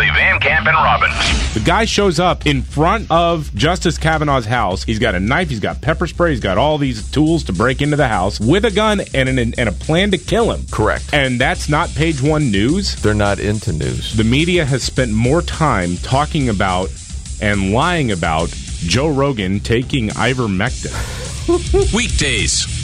Beverly, Van Camp, and Robbins. The guy shows up in front of Justice Kavanaugh's house. He's got a knife. He's got pepper spray. He's got all these tools to break into the house with a gun and a plan to kill him. Correct. And that's not Page One news. They're not into news. The media has spent more time talking about and lying about Joe Rogan taking ivermectin. Weekdays